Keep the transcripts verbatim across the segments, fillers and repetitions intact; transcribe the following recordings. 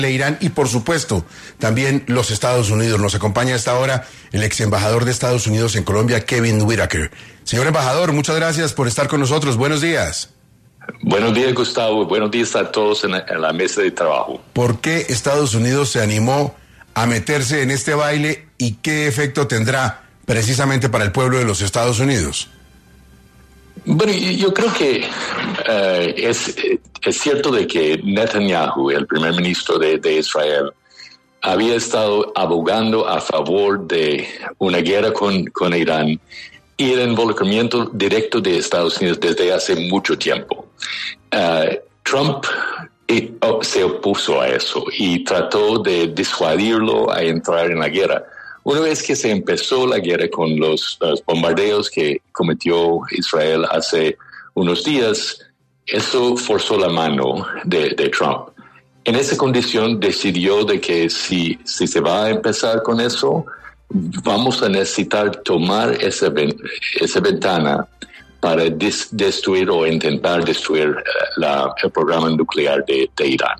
Irán y, por supuesto, también los Estados Unidos. Nos acompaña a esta hora el ex embajador de Estados Unidos en Colombia, Kevin Whitaker. Señor embajador, muchas gracias por estar con nosotros. Buenos días. Buenos días, Gustavo. Buenos días a todos en la, en la mesa de trabajo. ¿Por qué Estados Unidos se animó a meterse en este baile y qué efecto tendrá precisamente para el pueblo de los Estados Unidos? Bueno, yo creo que uh, es, es cierto de que Netanyahu, el primer ministro de, de Israel, había estado abogando a favor de una guerra con, con Irán y el involucramiento directo de Estados Unidos desde hace mucho tiempo. Uh, Trump eh, oh, se opuso a eso y trató de disuadirlo a entrar en la guerra. Una vez que se empezó la guerra con los, los bombardeos que cometió Israel hace unos días, eso forzó la mano de, de Trump. En esa condición decidió de que si, si se va a empezar con eso, vamos a necesitar tomar esa, esa ventana para des, destruir o intentar destruir la, el programa nuclear de, de Irán.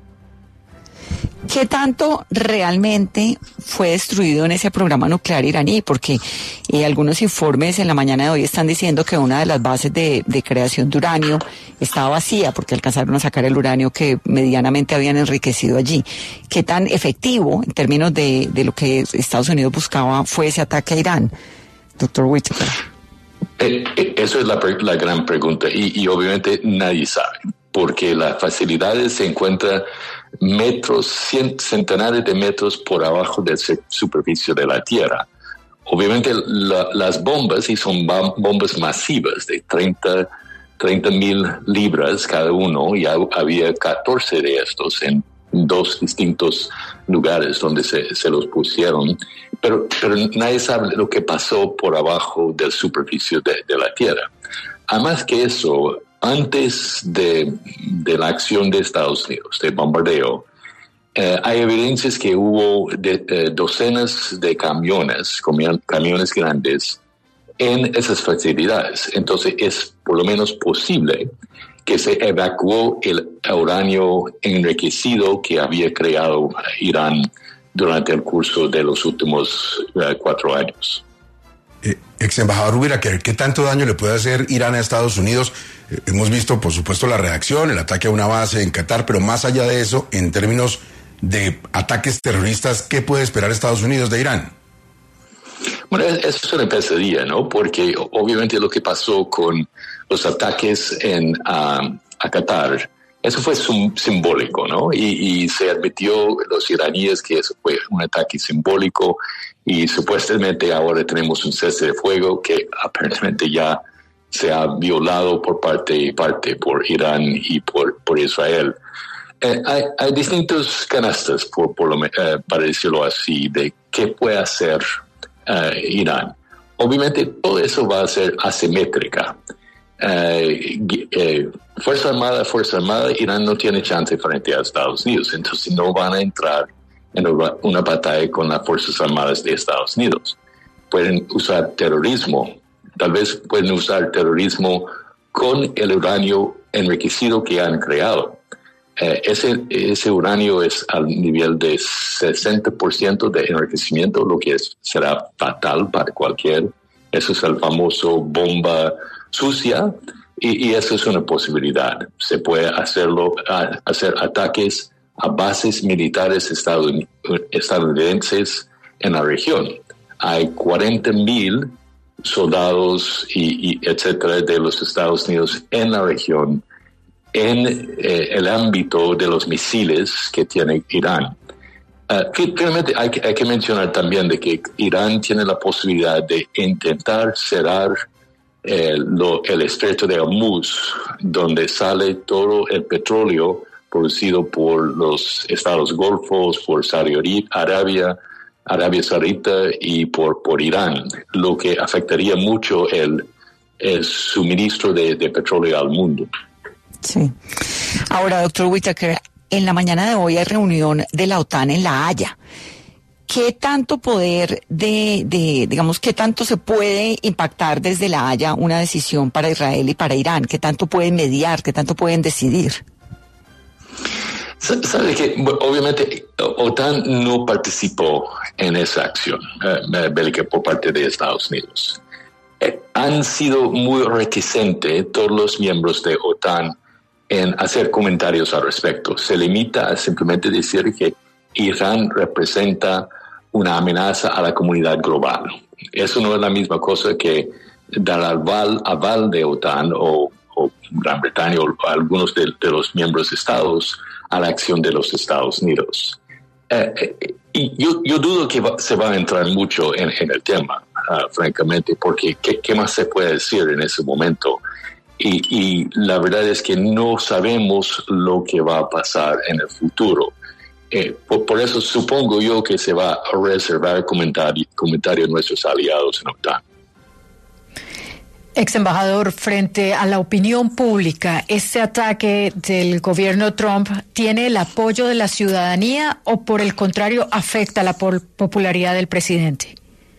¿Qué tanto realmente fue destruido en ese programa nuclear iraní? Porque eh, algunos informes en la mañana de hoy están diciendo que una de las bases de, de creación de uranio estaba vacía porque alcanzaron a sacar el uranio que medianamente habían enriquecido allí. ¿Qué tan efectivo en términos de, de lo que Estados Unidos buscaba fue ese ataque a Irán, doctor Whitaker? Eh, eh, eso es la, la gran pregunta y, y obviamente nadie sabe porque las facilidades se encuentran metros, cien, centenares de metros por abajo de la superficie de la Tierra. Obviamente la, las bombas, y son bombas masivas de treinta mil libras cada uno, y había catorce de estos en dos distintos lugares donde se, se los pusieron, pero, pero nadie sabe lo que pasó por abajo de la superficie de, de la Tierra. Además que eso, antes de, de la acción de Estados Unidos, de bombardeo, eh, hay evidencias que hubo de, eh, docenas de camiones, camiones grandes, en esas facilidades. Entonces es por lo menos posible que se evacuó el uranio enriquecido que había creado Irán durante el curso de los últimos uh, cuatro años. Eh, ex embajador Whitaker, ¿qué tanto daño le puede hacer Irán a Estados Unidos? Eh, hemos visto, por supuesto, la reacción, el ataque a una base en Qatar, pero más allá de eso, en términos de ataques terroristas, ¿qué puede esperar Estados Unidos de Irán? Bueno, eso es una pesadilla, ¿no? Porque obviamente lo que pasó con los ataques en, uh, a Qatar, eso fue sum, simbólico, ¿no? Y, y se admitió los iraníes que eso fue un ataque simbólico y supuestamente ahora tenemos un cese de fuego que aparentemente ya se ha violado por parte y parte por Irán y por, por Israel. Eh, hay, hay distintos canastas, por, por lo, eh, para decirlo así, de qué puede hacer uh, Irán. Obviamente todo eso va a ser asimétrica. Eh, eh, Fuerza Armada, Fuerza Armada, Irán no tiene chance frente a Estados Unidos, entonces no van a entrar en una batalla con las Fuerzas Armadas de Estados Unidos. Pueden usar terrorismo, tal vez pueden usar terrorismo con el uranio enriquecido que han creado. Eh, ese, ese uranio es al nivel de sesenta por ciento de enriquecimiento, lo que es, será fatal para cualquier. Eso es el famoso bomba sucia, y, y eso es una posibilidad. Se puede hacerlo, a, hacer ataques a bases militares estadounidenses en la región. Hay cuarenta mil soldados y, y etcétera de los Estados Unidos en la región, en eh, el ámbito de los misiles que tiene Irán. Uh, finalmente hay, hay que mencionar también de que Irán tiene la posibilidad de intentar cerrar eh, lo, el estrecho de Hormuz, donde sale todo el petróleo producido por los estados golfos, por Saudi Arabia, Arabia Saudita y por, por Irán, lo que afectaría mucho el, el suministro de, de petróleo al mundo. Sí. Ahora, doctor Whitaker, en la mañana de hoy hay reunión de la OTAN en La Haya. ¿Qué tanto poder de, de, digamos, qué tanto se puede impactar desde La Haya una decisión para Israel y para Irán? ¿Qué tanto pueden mediar? ¿Qué tanto pueden decidir? Sabe que obviamente OTAN no participó en esa acción eh, bélica por parte de Estados Unidos. Eh, han sido muy reticentes todos los miembros de OTAN en hacer comentarios al respecto. Se limita a simplemente decir que Irán representa una amenaza a la comunidad global. Eso no es la misma cosa que dar aval, aval de OTAN o, o Gran Bretaña o algunos de, de los miembros de Estados a la acción de los Estados Unidos. Eh, eh, y yo, yo dudo que va, se va a entrar mucho en, en el tema, uh, francamente, porque ¿qué, ¿qué más se puede decir en ese momento? Y, y la verdad es que no sabemos lo que va a pasar en el futuro. Eh, por, por eso supongo yo que se va a reservar comentario, comentario a nuestros aliados en OTAN. Ex embajador, frente a la opinión pública, ¿este ataque del gobierno Trump tiene el apoyo de la ciudadanía o por el contrario afecta la popularidad del presidente?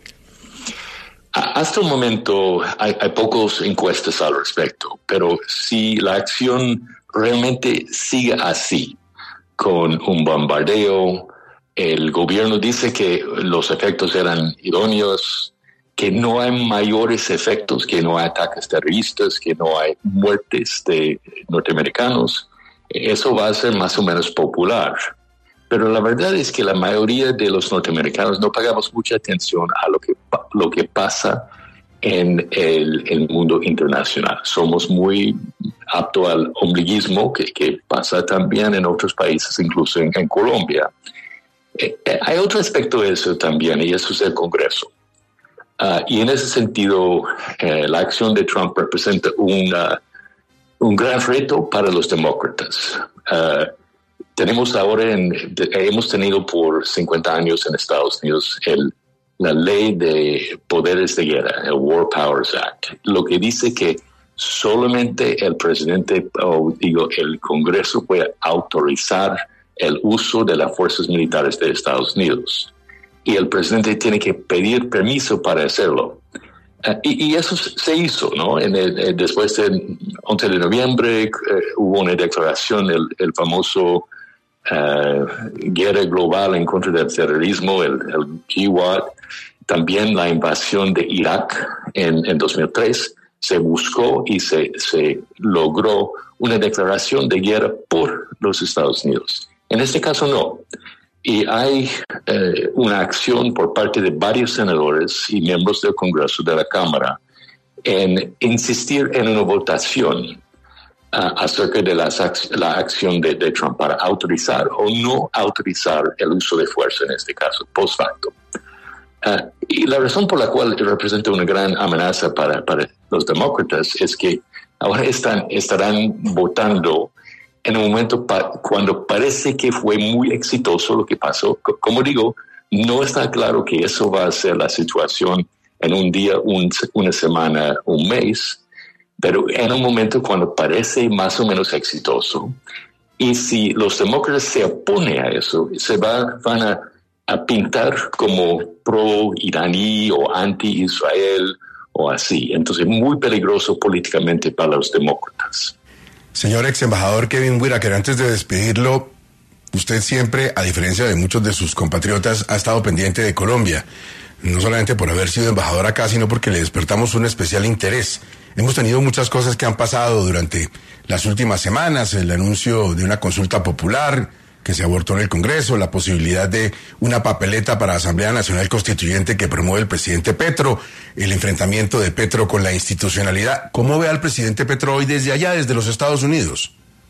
Hasta el momento hay, hay pocas encuestas al respecto, pero si la acción realmente sigue así, con un bombardeo, el gobierno dice que los efectos eran idóneos, que no hay mayores efectos, que no hay ataques terroristas, que no hay muertes de norteamericanos, eso va a ser más o menos popular. Pero la verdad es que la mayoría de los norteamericanos no pagamos mucha atención a lo que, lo que pasa en el, el mundo internacional. Somos muy aptos al ombliguismo, que, que pasa también en otros países, incluso en, en Colombia. Eh, eh, hay otro aspecto de eso también, y eso es el Congreso. Uh, y en ese sentido, eh, la acción de Trump representa una, un gran reto para los demócratas. Uh, tenemos ahora, en, de, hemos tenido por cincuenta años en Estados Unidos el, la ley de poderes de guerra, el War Powers Act, lo que dice que solamente el presidente, o digo, el Congreso puede autorizar el uso de las fuerzas militares de Estados Unidos. Y el presidente tiene que pedir permiso para hacerlo. Uh, y, y eso se hizo, ¿no? En el, el, después del once de noviembre eh, hubo una declaración, el, el famoso uh, guerra global en contra del terrorismo, el, el G W A D. También la invasión de Irak en, en dos mil tres. Se buscó y se, se logró una declaración de guerra por los Estados Unidos. En este caso no. Y hay eh, una acción por parte de varios senadores y miembros del Congreso de la Cámara en insistir en una votación uh, acerca de las ac- la acción de, de Trump para autorizar o no autorizar el uso de fuerza, en este caso, post facto. Uh, y la razón por la cual representa una gran amenaza para, para los demócratas es que ahora están, estarán votando en un momento pa- cuando parece que fue muy exitoso lo que pasó. C- como digo, no está claro que eso va a ser la situación en un día, un, una semana, un mes, pero en un momento cuando parece más o menos exitoso. Y si los demócratas se oponen a eso, se va, van a, a pintar como pro-iraní o anti-Israel o así. Entonces, muy peligroso políticamente para los demócratas. Señor ex embajador Kevin Whitaker, antes de despedirlo, usted siempre, a diferencia de muchos de sus compatriotas, ha estado pendiente de Colombia. No solamente por haber sido embajador acá, sino porque le despertamos un especial interés. Hemos tenido muchas cosas que han pasado durante las últimas semanas, el anuncio de una consulta popular que se abortó en el Congreso, la posibilidad de una papeleta para Asamblea Nacional Constituyente que promueve el presidente Petro, el enfrentamiento de Petro con la institucionalidad. ¿Cómo ve al presidente Petro hoy desde allá, desde los Estados Unidos?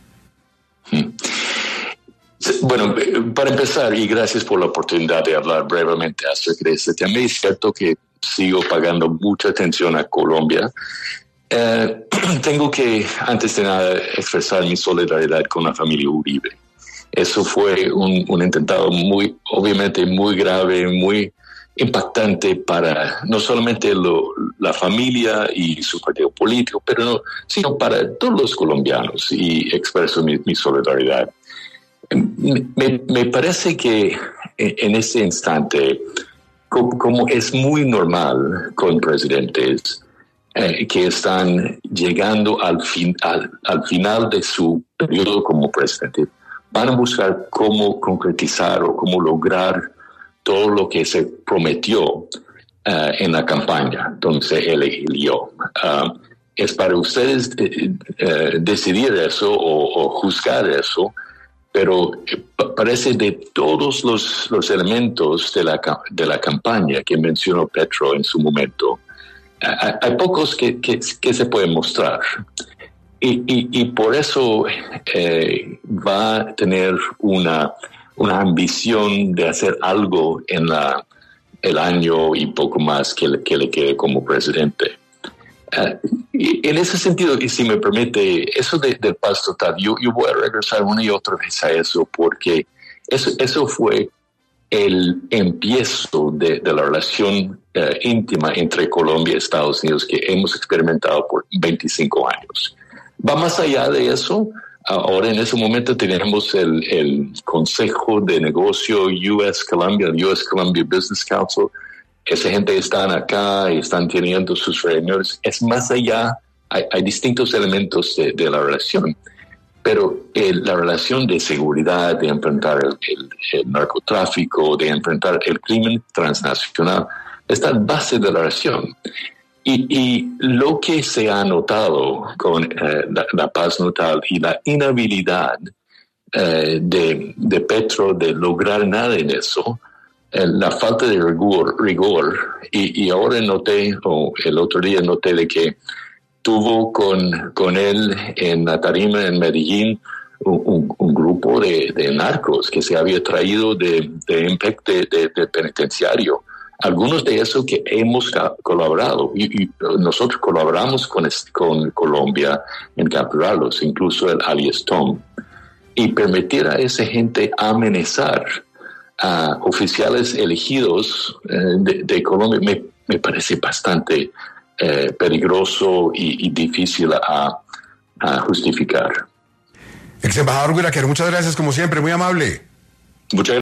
Bueno, para empezar, y gracias por la oportunidad de hablar brevemente acerca de este tema, es cierto que sigo pagando mucha atención a Colombia. Eh, tengo que, antes de nada, expresar mi solidaridad con la familia Uribe. Eso fue un, un intentado muy, obviamente muy grave, muy impactante para no solamente lo, la familia y su partido político, pero no, sino para todos los colombianos, y expreso mi, mi solidaridad. Me, me parece que en este instante, como, como es muy normal con presidentes eh, que están llegando al, fin, al, al final de su periodo como presidente, van a buscar cómo concretizar o cómo lograr todo lo que se prometió uh, en la campaña donde se eligió. Uh, es para ustedes eh, eh, decidir eso o, o juzgar eso, pero parece de todos los, los elementos de la, de la campaña que mencionó Petro en su momento, hay, hay pocos que, que, que se pueden mostrar. Y, y, y por eso eh, va a tener una, una ambición de hacer algo en la, el año y poco más que le, que le quede como presidente. Uh, y en ese sentido, y si me permite, eso de, del paz total, yo, yo voy a regresar una y otra vez a eso, porque eso, eso fue el empiezo de, de la relación uh, íntima entre Colombia y Estados Unidos que hemos experimentado por veinticinco años. Va más allá de eso. Ahora en ese momento tenemos el, el Consejo de Negocio U S Colombia, el U S Colombia Business Council. Esa gente están acá y están teniendo sus reuniones. Es más allá, hay, hay distintos elementos de, de la relación, pero el, la relación de seguridad, de enfrentar el, el, el narcotráfico, de enfrentar el crimen transnacional, está en base de la relación. Y, y lo que se ha notado con eh, la, la paz total y la inhabilidad eh, de, de Petro de lograr nada en eso, la falta de rigor, rigor y, y ahora noté, o el otro día noté de que tuvo con, con él en la tarima en Medellín un, un, un grupo de, de narcos que se había traído de, de Impact de, de, de penitenciario. Algunos de esos que hemos colaborado y, y nosotros colaboramos con, con Colombia en capturarlos, incluso el alias Tom, y permitir a esa gente amenazar a oficiales elegidos eh, de, de Colombia me, me parece bastante eh, peligroso y, y difícil a, a justificar. Ex embajador Whitaker, muchas gracias como siempre, muy amable. Muchas gracias.